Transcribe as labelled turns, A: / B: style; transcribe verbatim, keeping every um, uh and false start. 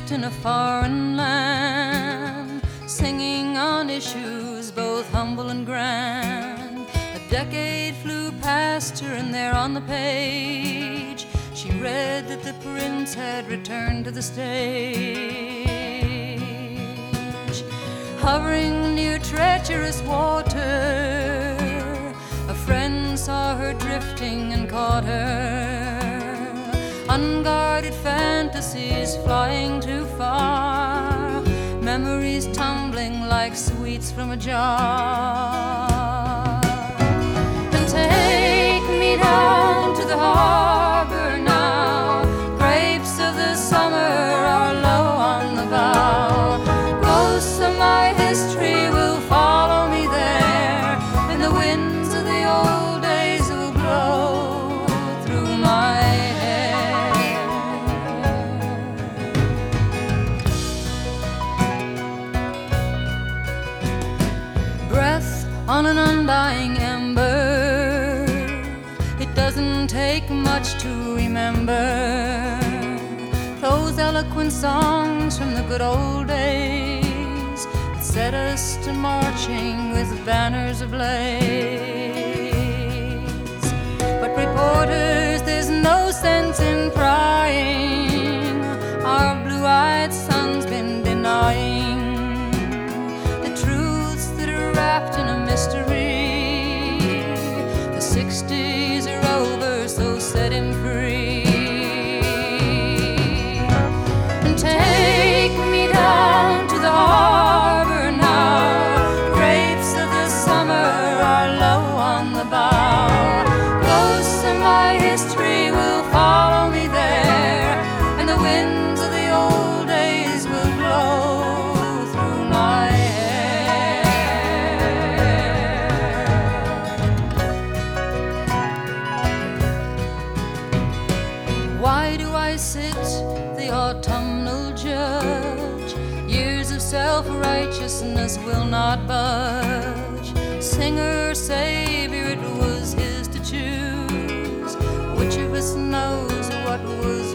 A: left in a foreign land, singing on issues both humble and grand. A decade flew past her, and there on the page she read that the prince had returned to the stage. Hovering near treacherous water, a friend saw her drifting and caught her. Unguarded fantasies flying too far, memories tumbling like sweets from a jar. And take me down to the harbor now, grapes of the summer are low on the bough. Ghosts of my history will follow me there, and the winds of the old days will blow through my on an undying ember. It doesn't take much to remember those eloquent songs from the good old days that set us to marching with banners ablaze. But reporters, there's no sense in prying. Our blue-eyed son's been denying the truths that are wrapped in a mystery. The sixties are over, so set him free. And take me down to the harbor now, grapes of the summer are low on the bough. Ghosts of my history will follow me there, and the winds of the old days will blow through my Why do I sit the autumnal judge? Years of self-righteousness will not budge. Singer, savior, it was his to choose. Which of us knows what was